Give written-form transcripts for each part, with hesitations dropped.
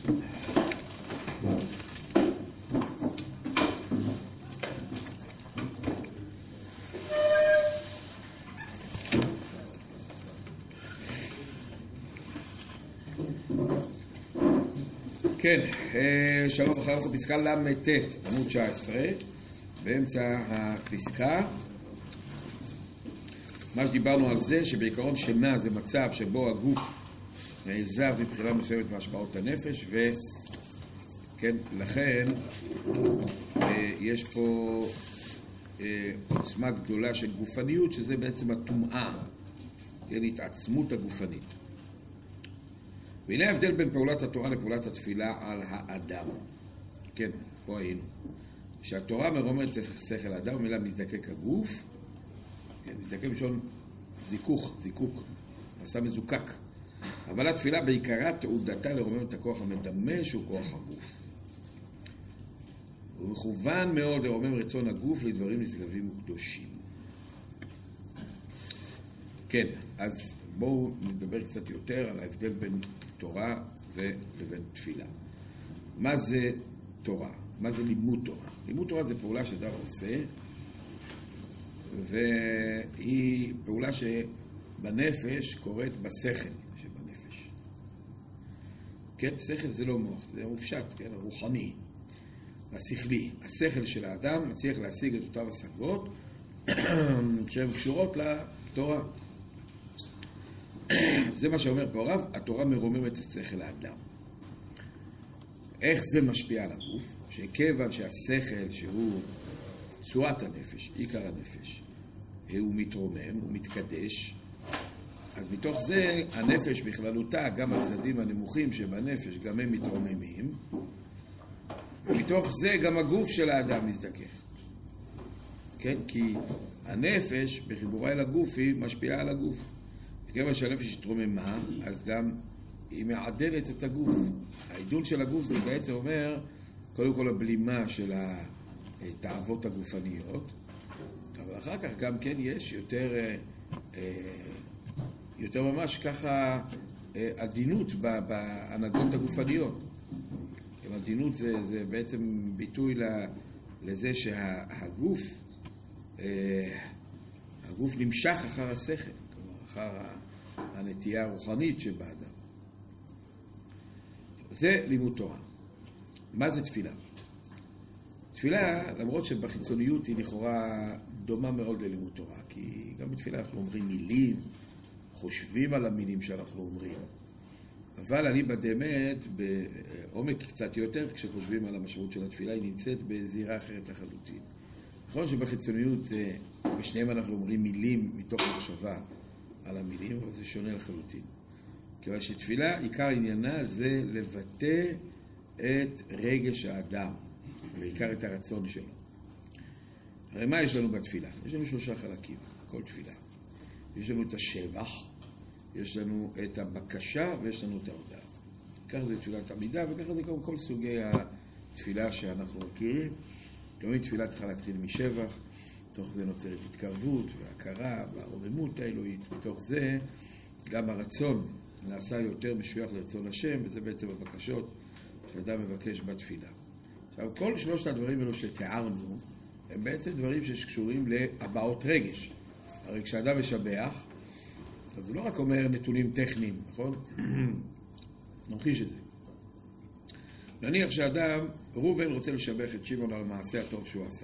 כן, שלום לכם, אנחנו פסקה למ"ט, עמוד 19, באמצע הפסקה. מה שדיברנו על זה, שבעיקרון שינה זה מצב שבו הגוף נעזב מבחינה מסוימת מהשפעות הנפש, וכן, לכן יש פה עוצמה גדולה של גופניות, שזה בעצם הטומאה, כן, התעצמות הגופנית. והנה ההבדל בין פעולת התורה לפעולת התפילה על האדם. כן, פה היינו. שהתורה מרוממת שכל האדם, ומילה מזדקק הגוף, כן, מזדקק משון זיקוק, עשה מזוקק. אבל התפילה בעיקרה תעודתה לרומם את הכוח המדמה שהוא כוח הגוף. הוא מכוון מאוד לרומם רצון הגוף לדברים נשגבים וקדושים. כן, אז בואו נדבר קצת יותר על ההבדל בין תורה לבין תפילה. מה זה תורה? מה זה לימוד תורה? לימוד תורה זה פעולה שאדם עושה, והיא פעולה שבנפש קורית בשכל שבנפש. כן, שכל זה לא מוח, זה מופשט, כן, הרוחני, השכלי. השכל של האדם מצליח להשיג את אותן השגות שהן קשורות לתורה. זה מה שאומר פה הרב, התורה מרוממת את שכל האדם. איך זה משפיע על הגוף? שכיוון שהשכל שהוא צורת הנפש, עיקר הנפש, הוא מתרומם, הוא מתקדש, אז מתוך זה הנפש בכללותה, גם הצדדים הנמוכים שבנפש, גם הם מתרוממים, ומתוך זה גם הגוף של האדם מזדכך. כן? כי הנפש בחיבורה אל הגוף היא משפיעה על הגוף. וכיוון שהנפש התרוממה, אז גם היא מעדנת את הגוף. העידון של הגוף זה בעצם אומר, קודם כל הבלימה של התאוות הגופניות, אבל אחר כך גם כן יש יותר ממש ככה עדינות בהנהגות הגופניות. עדינות זה בעצם ביטוי לזה שהגוף נמשך אחר השכל, אחר הנטייה הרוחנית שבאדם. זה לימוד תורה. מה זה תפילה? תפילה, למרות שבחיצוניות היא לכאורה דומה מאוד ללימוד תורה, כי גם בתפילה אנחנו אומרים מילים, חושבים על המילים שאנחנו אומרים, אבל אני באמת בעומק קצת יותר, כשחושבים על המשמעות של התפילה, היא נמצאת בזירה אחרת לחלוטין. נכון שבחיצוניות בשניהם אנחנו אומרים מילים מתוך מחשבה על המילים, אבל זה שונה לחלוטין. כיוון שתפילה, עיקר עניינה זה לבטא את רגש האדם, ועיקר את הרצון שלו. הרי מה יש לנו בתפילה? יש לנו 3 חלקים, כל תפילה. יש לנו את השבח, יש לנו את הבקשה, ויש לנו את ההודעה. כך זה תפילת עמידה, וככה זה כל סוגי התפילה שאנחנו מכירים. תמיד תפילה צריכה להתחיל משבח, בתוך זה נוצרת התקרבות והכרה והרוממות האלוהית. בתוך זה גם הרצון נעשה יותר משוייך לרצון השם, וזה בעצם הבקשות שאדם מבקש בתפילה. עכשיו, כל 3 הדברים האלו שתיארנו, הם בעצם דברים שקשורים להבעות רגש. הרי כשאדם משבח, אז הוא לא רק אומר נתונים טכניים, נכון? נמחיש את זה. נניח שאדם, ראובן רוצה לשבח את שמעון על המעשה הטוב שהוא עשה.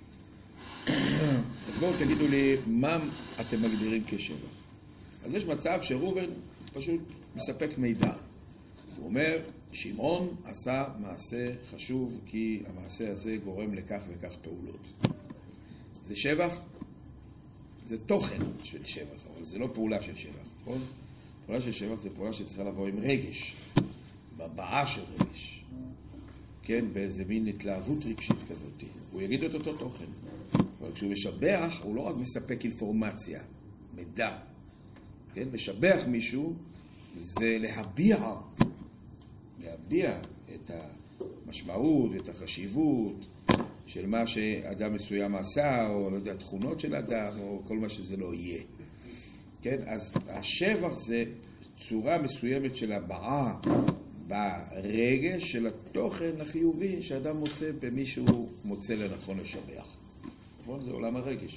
אז בואו תגידו לי, מה אתם מגדירים כשבח? אז יש מצב שראובן פשוט מספק מידע. הוא אומר, שמעון עשה מעשה חשוב כי המעשה הזה גורם לכך וכך פעולות. זה שבח? זה תוכן של שבח, אבל זה לא פעולה של שבח, נכון? פעולה של שבח זה פעולה שצריכה לבוא עם רגש, בבעה של רגש, כן, באיזה מין התלהבות רגשית כזאת. הוא יגיד את אותו תוכן, אבל כשהוא משבח, הוא לא רק מספק אינפורמציה, מידע, כן? משבח מישהו זה להביע את המשמעות ואת החשיבות של מה שאדם מסוים עשה, או לא יודע, תכונות של אדם, או כל מה שזה לא יהיה. כן? אז השבח זה צורה מסוימת של הבעה ברגש של התוכן החיובי שאדם מוצא במי שהוא מוצא לנכון לשבח. נכון? זה עולם הרגש.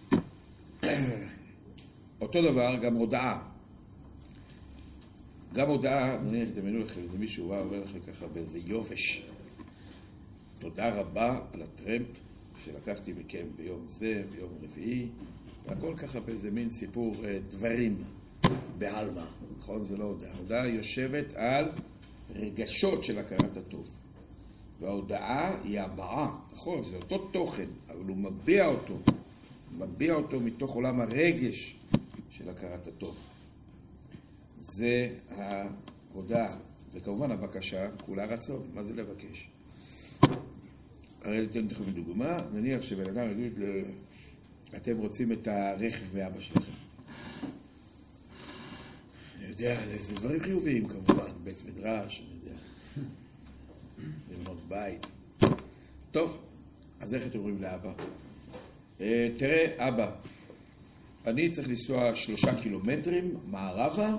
אותו דבר, גם הודעה. גם הודעה, נניח, תדמיינו לכם, זה מישהו בא אומר לכם ככה באיזה יובש. תודה רבה על הטרמפ שלקחתי מכם ביום זה, ביום רביעי, והכל ככה באיזה מין סיפור דברים בעלמא. נכון? זה לא הודעה. הודעה יושבת על רגשות של הכרת הטוב. וההודעה היא הבעה, נכון? זה אותו תוכן, אבל הוא מביע אותו. מביע אותו מתוך עולם הרגש של הכרת הטוב. זה ההודעה. וכמובן הבקשה, כולה רצון. מה זה לבקש? הרי אתן לכם דוגמה, נניח שבן אדם יגיד, אתם רוצים את הרכב מאבא שלכם. אני יודע, זה דברים חיוביים כמובן, בית מדרש, אני יודע. לבנות בית. טוב, אז איך אתם אומרים לאבא? תראה, אבא, אני צריך לנסוע 3 קילומטרים מערבה,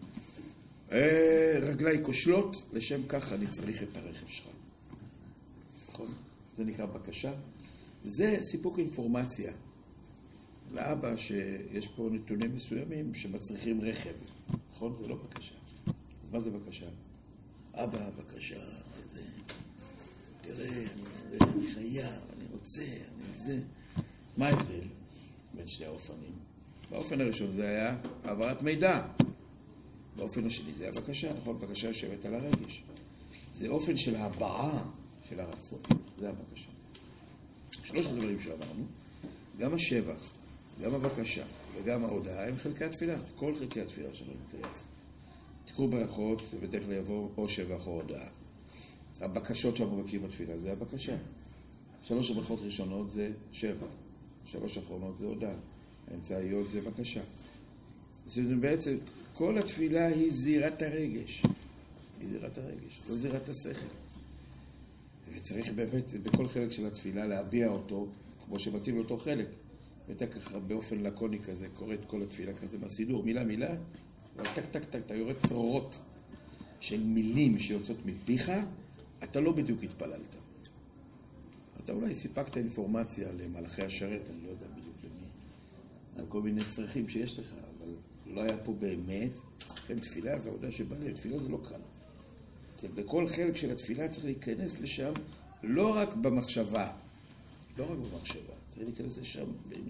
רגליי כושלות, לשם כך אני צריך את הרכב שלך. נכון? זה נקרא בקשה. זה סיפוק אינפורמציה לאבא שיש פה נתונים מסוימים שמצריכים רכב. נכון? זה לא בקשה. אז מה זה בקשה? אבא, בקשה, זה... תראה, אני חייב, אני רוצה, אני זה... מה ההבדל בין שני האופנים? באופן הראשון זה היה העברת מידע. באופן השני זה היה בקשה, נכון? בקשה יושבת על הרגש. זה אופן של הבעה של הרצון. זה הבקשה. 3 דברים שאמרנו, גם השבח, גם הבקשה וגם ההודעה הם חלקי התפילה. כל חלקי התפילה שלנו קיים. תקראו ברכות, ובדרך כלל יבוא או שבח או הודעה. הבקשות שאנחנו מבקשים בתפילה זה הבקשה. 3 ברכות ראשונות זה שבח. 3 אחרונות זה הודעה. האמצעיות זה בקשה. זאת בעצם, כל התפילה היא זירת הרגש. היא זירת הרגש, לא זירת השכל. וצריך באמת בכל חלק של התפילה להביע אותו, כמו שמתאים לאותו חלק. ואתה ככה באופן לקוני כזה, קורא את כל התפילה כזה בסידור, מילה מילה, וטק טק טק, אתה יורד צרורות של מילים שיוצאות מפיך, אתה לא בדיוק התפללת. אתה אולי סיפקת אינפורמציה למלאכי השרת, אני לא יודע בדיוק למי, על כל מיני צרכים שיש לך, אבל לא היה פה באמת. כן, תפילה זה עבודה שבא לי, תפילה זה לא קל. בכל חלק של התפילה צריך להיכנס לשם, לא רק במחשבה, לא רק במחשבה, צריך להיכנס לשם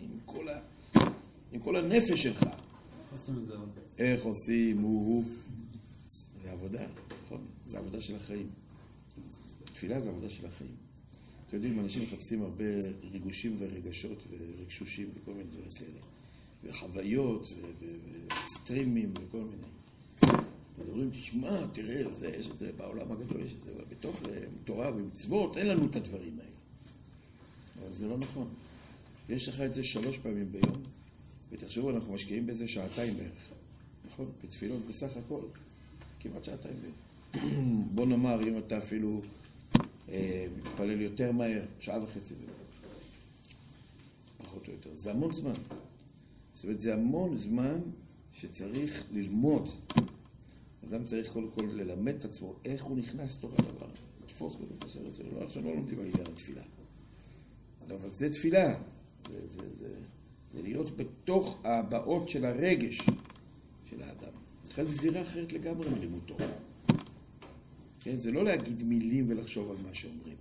עם כל הנפש שלך. איך עושים, זה עבודה, נכון? זה עבודה של החיים. תפילה זה עבודה של החיים. אתם יודעים, אנשים מחפשים הרבה ריגושים ורגשות ורגשושים וכל מיני דברים כאלה. וחוויות וסטרימים וכל מיני. מדברים, תשמע, תראה, יש את זה בעולם הגדול, יש את זה בתוך תורה ומצוות, אין לנו את הדברים האלה. אבל זה לא נכון. יש לך את זה 3 פעמים ביום, ותחשבו, אנחנו משקיעים בזה 2 שעות בערך. נכון? בתפילות בסך הכל, כמעט 2 שעות ביום. בוא נאמר, אם אתה אפילו מתפלל יותר מהר, 1.5 שעות ביום. פחות או יותר. זה המון זמן. זאת אומרת, זה המון זמן שצריך ללמוד. אדם צריך קודם כל ללמד את עצמו איך הוא נכנס לתוך הדבר. לתפוס קודם כל סרט, עכשיו לא לומדים על עניין התפילה. אבל זה תפילה. זה להיות בתוך הבאות של הרגש של האדם. אחרי זה זירה אחרת לגמרי מלימוד תורה. כן? זה לא להגיד מילים ולחשוב על מה שאומרים.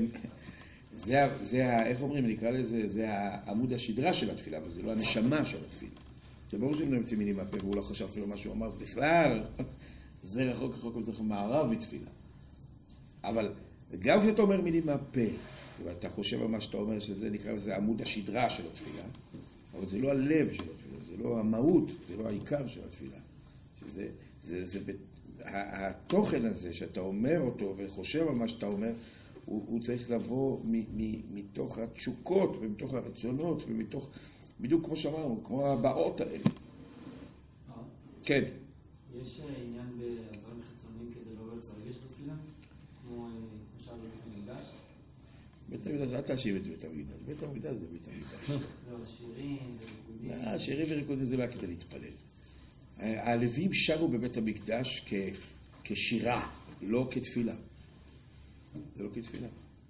איך אומרים? נקרא לזה, זה העמוד השדרה של התפילה, אבל זה לא הנשמה של התפילה. זה ברור שאם נמצא מילים מהפה, והוא לא חשב אפילו מה שהוא אמר, אז בכלל, זה רחוק וזה מערב מתפילה. אבל גם כשאתה אומר מילים מהפה, ואתה חושב על מה שאתה אומר, שזה נקרא לזה עמוד השדרה של התפילה, אבל זה לא הלב של התפילה, זה לא המהות, זה לא העיקר של התפילה. התוכן הזה שאתה אומר אותו וחושב על מה שאתה אומר, הוא צריך לבוא מתוך התשוקות ומתוך הרצונות ומתוך, בדיוק כמו שאמרנו, כמו הבאות האלה. כן. יש עניין בעזרים חיצוניים כדי לא לצרגש בתפילה? כמו למשל בבית המקדש? בית המקדש, אל תאשים את בית המקדש. בית המקדש זה בית המקדש. לא, שירים וריקודים. שירים וריקודים זה לא היה כדי להתפלל. הלווים שרו בבית המקדש כשירה, לא כתפילה. זה לא כתפילה.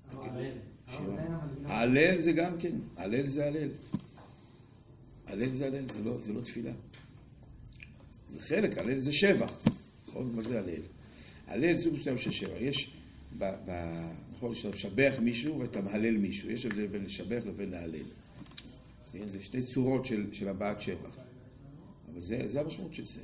ההלל. ההלל זה גם כן, ההלל זה הלל. הלל זה הלל, זה לא תפילה. זה חלק, הלל זה שבח. נכון? מה זה הלל? הלל זה מסוים של שבח. יש, נכון, שאתה משבח מישהו ואתה מהלל מישהו. יש הבדל בין לשבח לבין להלל. זה שתי צורות של הבעת שבח. אבל זה המשמעות של זה.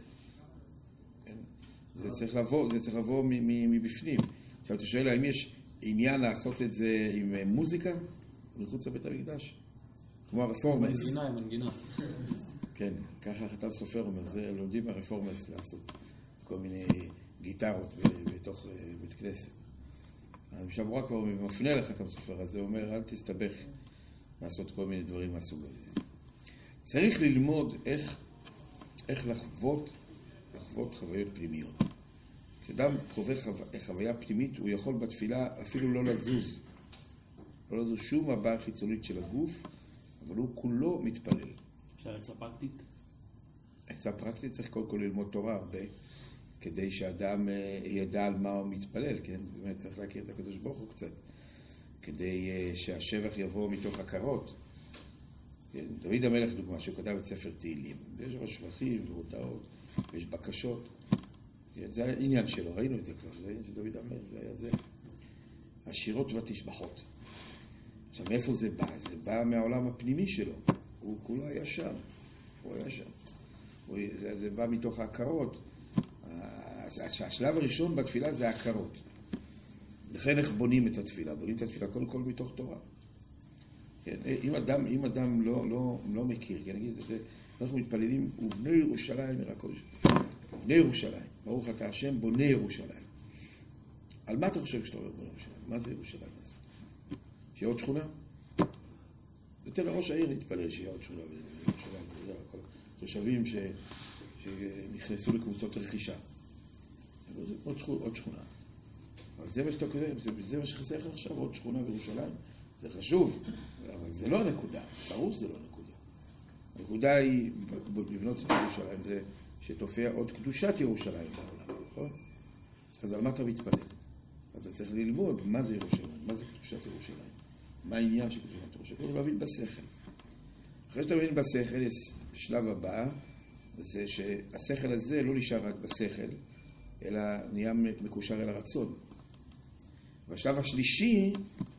זה צריך לבוא מבפנים. עכשיו אתה שואל, האם יש עניין לעשות את זה עם מוזיקה? מחוץ לבית המקדש? כמו הרפורמס. מנגינה. כן, ככה חתם סופר אומר, זה לומדים הרפורמס לעשות כל מיני גיטרות בתוך בית כנסת. המשמורה כבר מפנה לחתם סופר, אז זה אומר, אל תסתבך לעשות כל מיני דברים מהסוג הזה. צריך ללמוד איך לחוות חוויות פנימיות. כשאדם חווה חוויה פנימית, הוא יכול בתפילה אפילו לא לזוז. לא לזוז שום הבעה חיצונית של הגוף, אבל הוא כולו מתפלל. אפשר עצה פרקטית? עצה פרקטית צריך קודם כל ללמוד תורה הרבה, כדי שאדם ידע על מה הוא מתפלל, כן? זאת אומרת, צריך להכיר את הקדוש ברוך הוא קצת, כדי שהשבח יבוא מתוך הכרות. כן? דוד המלך, דוגמה, שהוא כתב את ספר תהילים. יש לו שבחים והודעות, ויש בקשות. כן? זה העניין שלו, ראינו את זה כבר, זה העניין של דוד המלך, זה היה זה. השירות והתשבחות. עכשיו, מאיפה זה בא? זה בא מהעולם הפנימי שלו. הוא כולו היה שם. הוא היה שם. זה בא מתוך ההכרות. השלב הראשון בתפילה זה ההכרות. לכן איך בונים את התפילה? בונים את התפילה קודם כל מתוך תורה. כן? אם אדם לא מכיר, כן, נגיד, אנחנו מתפללים, ובני ירושלים עיר הקודש. בני ירושלים. ברוך אתה השם, בונה ירושלים. על מה אתה חושב כשאתה אומר בונה ירושלים? מה זה ירושלים הזאת? שיהיה עוד שכונה? יותר לראש העיר להתפלל שיהיה עוד שכונה בירושלים. תושבים שנכנסו לקבוצות רכישה. עוד שכונה. אבל זה מה שאתה כותב, זה מה שחסר לך עכשיו, עוד שכונה בירושלים. זה חשוב, אבל זה לא הנקודה. ברור שזה לא הנקודה. הנקודה היא לבנות את ירושלים, זה שתופיע עוד קדושת ירושלים בעולם, נכון? אז על מה אתה מתפלל? אז אתה צריך ללמוד מה זה ירושלים, מה זה קדושת ירושלים, מה העניין של קדושת ירושלים. קודם להבין בשכל. אחרי שאתה מבין בשכל, יש שלב הבא, זה שהשכל הזה לא נשאר רק בשכל, אלא נהיה מקושר אל הרצון. והשלב השלישי,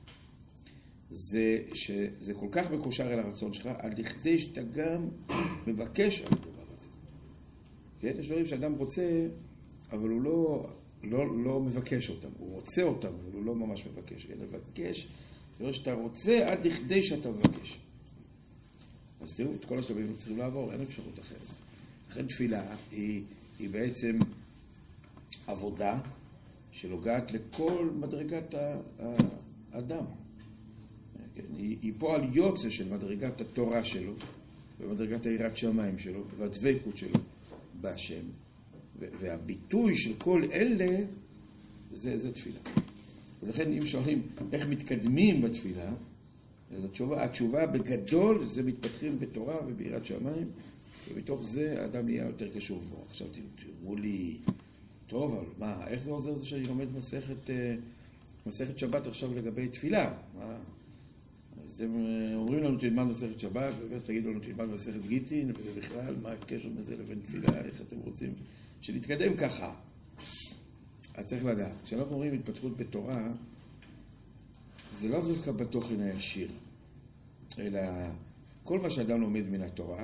זה שזה כל כך מקושר אל הרצון שלך, עד לכדי שאתה גם מבקש על הדבר הזה. כן? יש דברים שאדם רוצה, אבל הוא לא מבקש אותם. הוא רוצה אותם, אבל הוא לא ממש מבקש. אלא מבקש, זה אומר שאתה רוצה עד לכדי שאתה מבקש. אז תראו, את כל השלבים צריכים לעבור, אין אפשרות אחרת. לכן תפילה היא בעצם עבודה שנוגעת לכל מדרגת האדם. היא פועל יוצא של מדרגת התורה שלו, ומדרגת היראת שמיים שלו, והדבקות שלו בהשם. והביטוי של כל אלה, זה תפילה. ולכן אם שואלים איך מתקדמים בתפילה, אז התשובה בגדול זה מתפתחים בתורה וביראת שמיים, ובתוך זה האדם נהיה יותר קשור בו. עכשיו תראו לי, טוב, אבל מה, איך זה עוזר זה שאני לומד מסכת שבת עכשיו לגבי תפילה? אז אתם אומרים לנו תלמד מסכת שבת, ותגידו לנו תלמד מסכת גיטין, וזה בכלל, מה הקשר בזה לבין תפילה, איך אתם רוצים שנתקדם ככה? אז צריך לדעת, כשאנחנו אומרים התפתחות בתורה, זה לא דווקא בתוכן הישיר, אלא כל מה שאדם לומד מן התורה,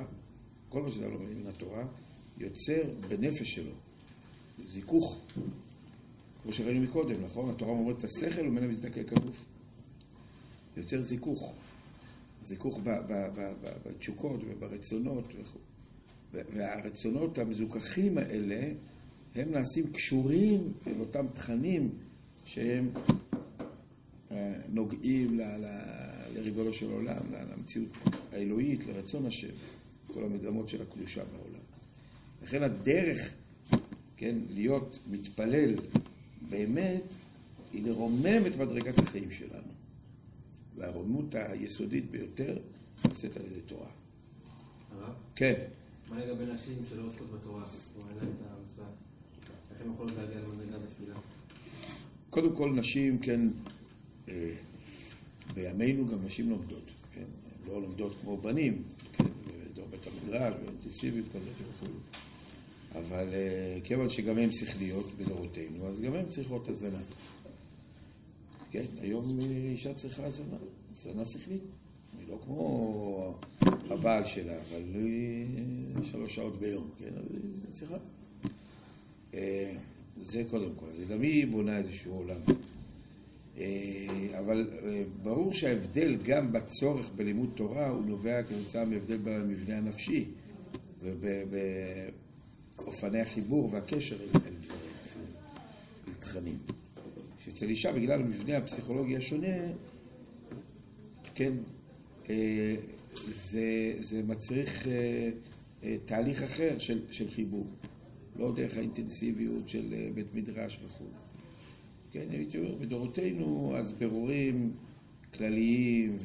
יוצר בנפש שלו זיכוך, כמו שראינו מקודם, נכון? התורה אומרת את השכל וממנה מזדקק הגוף. יוצר זיכוך בתשוקות וברצונות, והרצונות המזוכחים האלה הם נעשים קשורים אל אותם תכנים שהם נוגעים לריבונו של עולם, למציאות האלוהית, לרצון השם, כל המגמות של הקדושה בעולם. לכן הדרך, כן, להיות מתפלל באמת, היא לרומם את מדרגת החיים שלנו. והרוממות היסודית ביותר נעשית על ידי תורה. הרב? כן. מה לגבי נשים שלא עוסקות בתורה? או אין להן את המצווה? איך הן יכולות להגיע למדרגה בתפילה? קודם כל נשים, כן, בימינו גם נשים לומדות, כן, לא לומדות כמו בנים, כן, בדור בית המדרש, באינטנסיביות כזאת וכו'. אבל כיוון שגם הן שכליות בדורותינו, אז גם הן צריכות הזנה. כן, היום אישה צריכה הזנה שכלית. היא לא כמו הבעל שלה, אבל היא 3 שעות ביום, כן, אז היא צריכה. זה קודם כל, אז גם היא בונה איזשהו עולם. אבל ברור שההבדל גם בצורך בלימוד תורה הוא נובע כתוצאה מהבדל במבנה הנפשי ובאופני החיבור והקשר אל תכנים. שאצל אישה בגלל המבנה הפסיכולוגי השונה, כן, זה מצריך תהליך אחר של חיבור, לא דרך האינטנסיביות של בית מדרש וכו'. כן, הייתי אומר, בדורותינו אז ברורים כלליים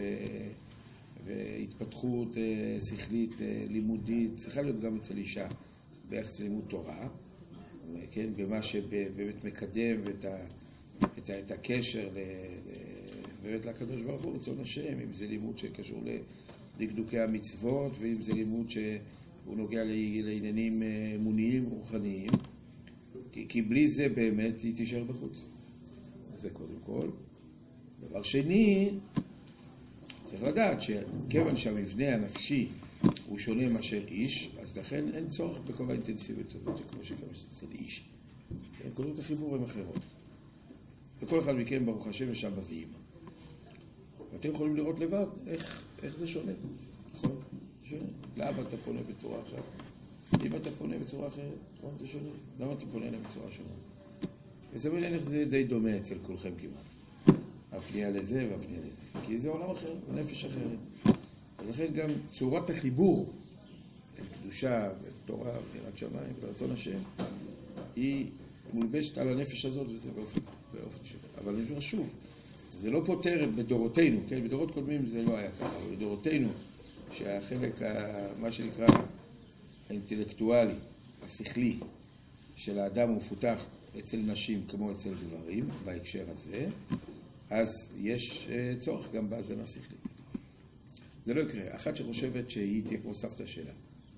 והתפתחות שכלית, לימודית, צריכה להיות גם אצל אישה ביחס ללימוד תורה, כן, במה שבאמת מקדם את הקשר באמת לקדוש ברוך הוא, רצון השם, אם זה לימוד שקשור לדקדוקי המצוות, ואם זה לימוד שהוא נוגע לעניינים אמוניים, רוחניים, כי בלי זה באמת היא תישאר בחוץ. זה קודם כל. דבר שני, צריך לדעת שכיוון שהמבנה הנפשי הוא שונה מאשר איש, אז לכן אין צורך בכל האינטנסיביות הזאת, כמו שגם אצל איש. נקודות החיבור הן אחרות. וכל אחד מכם, ברוך השם, יש אבא ואמא. ואתם יכולים לראות לבד איך זה שונה. נכון? שונה. לאבא אתה פונה בצורה אחרת. אם אתה פונה בצורה אחרת, נכון? זה שונה. למה אתה פונה להם בצורה שונה? וסביר להניח זה די דומה אצל כולכם כמעט. הפנייה לזה והפנייה לזה. כי זה עולם אחר, הנפש אחרת. ולכן גם צורת החיבור אל קדושה ותורה ויראת שמיים ורצון השם היא מולבשת על הנפש הזאת, וזה באופן שלה. אבל אני אומר שוב, זה לא פותר בדורותינו, כן? בדורות קודמים זה לא היה ככה, אבל בדורותינו, שהחלק, מה שנקרא, האינטלקטואלי, השכלי, של האדם הוא מפותח אצל נשים כמו אצל גברים, בהקשר הזה, אז יש צורך גם בהזנה שכלית. זה לא יקרה. אחת שחושבת שהיא תהיה כמו סבתא שלה,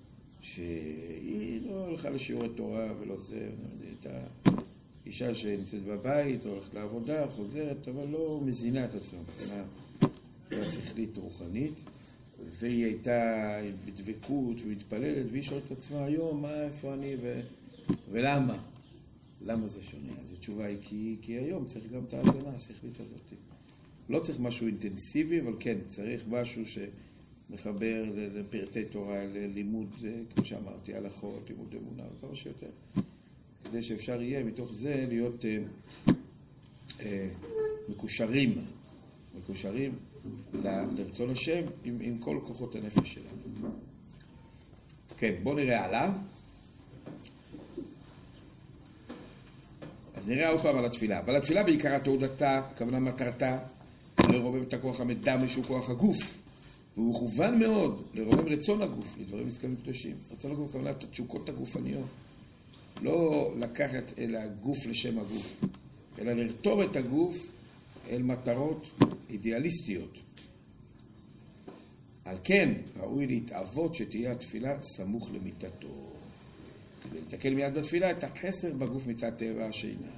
שהיא לא הולכה לשיעורי תורה ולא זה, הייתה אישה שנמצאת בבית, הולכת לעבודה, חוזרת, אבל לא מזינה את עצמה, מבחינה שכלית רוחנית, והיא הייתה בדבקות ומתפללת, והיא שואלת את עצמה היום, איפה אני ולמה? למה זה שונה? אז התשובה היא כי היום צריך גם את ההזנה השכלית הזאת. לא צריך משהו אינטנסיבי, אבל כן, צריך משהו שמחבר לפרטי תורה, ללימוד, כמו שאמרתי, הלכות, לימוד אמונה, כמה שיותר. כדי שאפשר יהיה מתוך זה להיות מקושרים לרצון השם עם כל כוחות הנפש שלנו. כן, בואו נראה הלאה. אז נראה עוד פעם על התפילה. אבל התפילה בעיקרה תעודתה, הכוונה מטרתה, לרומם את הכוח המדמה שהוא כוח הגוף. והוא מכוון מאוד לרומם רצון הגוף, לדברים נזכרים קדושים. רצון הגוף הכוונה את התשוקות הגופניות. לא לקחת אל הגוף לשם הגוף, אלא לרתום את הגוף אל מטרות אידיאליסטיות. על כן ראוי להתאבות שתהיה התפילה סמוך למיטתו. כדי לתקן מיד בתפילה את החסר בגוף מצד טבע השינה.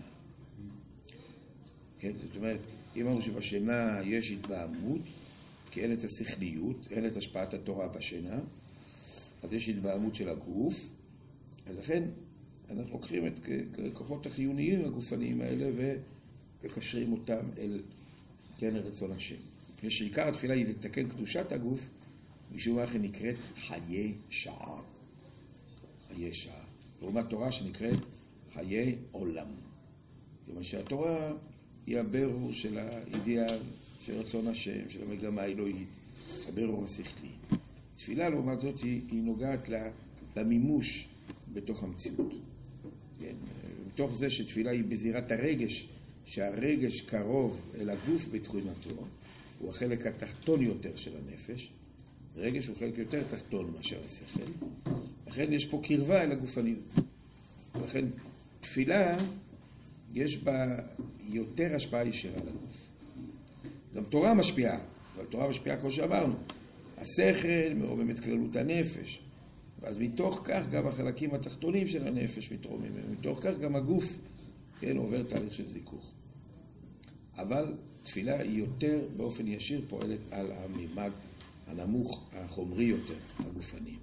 כן, זאת אומרת, אם אמרנו שבשינה יש התבהמות, כי אין את השכליות, אין את השפעת התורה בשינה, אז יש התבהמות של הגוף, אז לכן אנחנו לוקחים את כוחות החיוניים הגופניים האלה וקשרים אותם אל כן רצון השם. מפני שעיקר התפילה היא לתקן קדושת הגוף, משום מה היא נקראת חיי שעה. חיי שעה. לעומת תורה שנקראת חיי עולם. כלומר שהתורה היא הבירור של האידיאל, של רצון השם, של המגמה האלוהית, הבירור השכלי. תפילה לעומת זאת היא נוגעת למימוש בתוך המציאות. כן? מתוך זה שתפילה היא בזירת הרגש, שהרגש קרוב אל הגוף בתכונתו, הוא החלק התחתון יותר של הנפש. רגש הוא חלק יותר תחתון מאשר השכל. לכן יש פה קרבה אל הגופניות. לכן תפילה יש בה יותר השפעה ישירה לגוף. גם תורה משפיעה, אבל תורה משפיעה כמו שאמרנו. השכל מרומם את כללות הנפש, ואז מתוך כך גם החלקים התחתונים של הנפש מתרוממים, ומתוך כך גם הגוף, כן, עובר תהליך של זיכוך. אבל תפילה היא יותר באופן ישיר פועלת על הממד הנמוך, החומרי יותר, הגופני.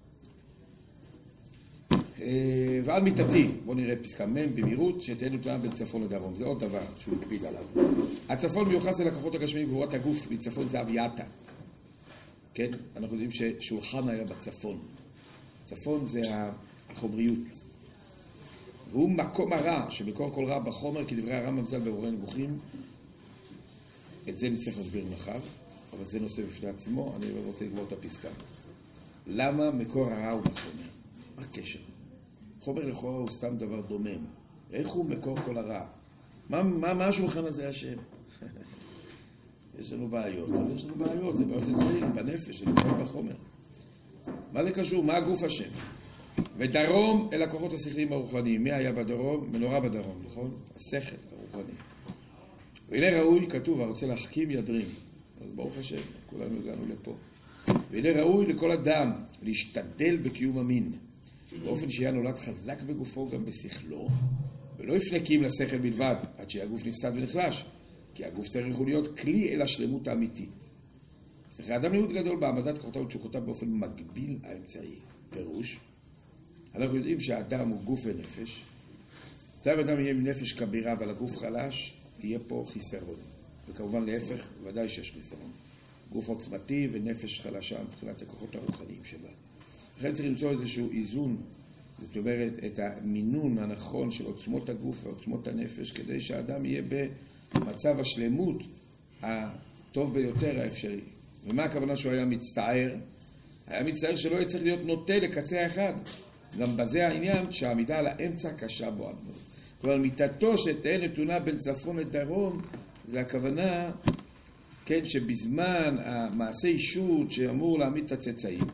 ועל מיטתי, בואו נראה פסקה מ' במהירות, שתהא נתונה בין צפון לדרום. זה עוד דבר שהוא מקפיד עליו. הצפון מיוחס אל הכוחות הגשמיים גבורת הגוף, מצפון זה אבייתה. כן? אנחנו יודעים ששולחן היה בצפון. צפון זה החומריות. והוא מקום הרע, שמקור כל רע בחומר, כדברי הרמב"ם ז"ל במורה נבוכים. את זה נצטרך להסביר מחר, אבל זה נושא בפני עצמו, אני לא רוצה לגמור את הפסקה. למה מקור הרע הוא בחומר? מה הקשר? חומר לכאורה הוא סתם דבר דומם. איך הוא מקור כל הרע? מה השולחן הזה השם? יש לנו בעיות. אז יש לנו בעיות, זה בעיות אצלנו, בנפש, זה נמצא בחומר. מה זה קשור? מה הגוף השם? ודרום אל הכוחות השכליים הרוחניים. מי היה בדרום? מנורה בדרום, נכון? השכל הרוחני. והנה ראוי, כתוב, הרוצה להחכים ידרים. אז ברוך השם, כולנו הגענו לפה. והנה ראוי לכל אדם להשתדל בקיום המין, באופן שיהיה נולד חזק בגופו גם בשכלו, ולא יפנקים לשכל בלבד, עד שהגוף נפסד ונחלש, כי הגוף צריך להיות כלי אל השלמות האמיתית. צריך האדם להיות גדול בהעמדת כוחותיו ותשוקותיו באופן מגביל האמצעי. פירוש, אנחנו יודעים שהאדם הוא גוף ונפש. אם אדם יהיה עם נפש כבירה אבל הגוף חלש, יהיה פה חיסרון. וכמובן להפך, ודאי שיש חיסרון. גוף עוצמתי ונפש חלשה מבחינת הכוחות הרוחניים שלה. לכן צריך למצוא איזשהו איזון, זאת אומרת, את המינון הנכון של עוצמות הגוף ועוצמות הנפש, כדי שהאדם יהיה במצב השלמות הטוב ביותר האפשרי. ומה הכוונה שהוא היה מצטער? היה מצטער שלא יהיה צריך להיות נוטה לקצה האחד. גם בזה העניין שהעמידה על האמצע קשה בו עד מאוד. כלומר, מיטתו שתהיה נתונה בין צפון לדרום, זה הכוונה, כן, שבזמן המעשה אישות שאמור להעמיד את הצאצאים,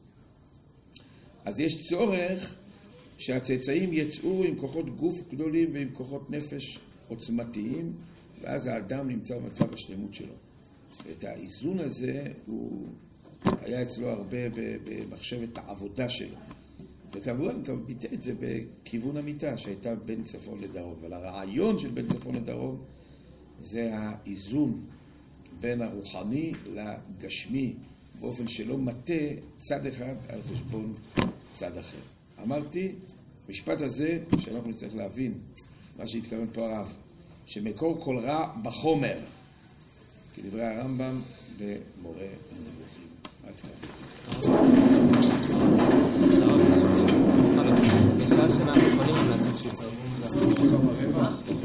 אז יש צורך שהצאצאים יצאו עם כוחות גוף גדולים ועם כוחות נפש עוצמתיים, ואז האדם נמצא במצב השלמות שלו. ואת האיזון הזה הוא היה אצלו הרבה במחשבת העבודה שלו. וכמובן גם ביטא את זה בכיוון המיטה שהייתה בין צפון לדרום. אבל הרעיון של בין צפון לדרום זה האיזון בין הרוחני לגשמי, באופן שלא מטה צד אחד על חשבון צד אחר. אמרתי, משפט הזה שאנחנו נצטרך להבין, מה שהתכוון פה הרב, שמקור כל רע בחומר, כדברי הרמב"ם במורה הנבוכים. עד כאן. בשעה שאנחנו יכולים לעשות שוב.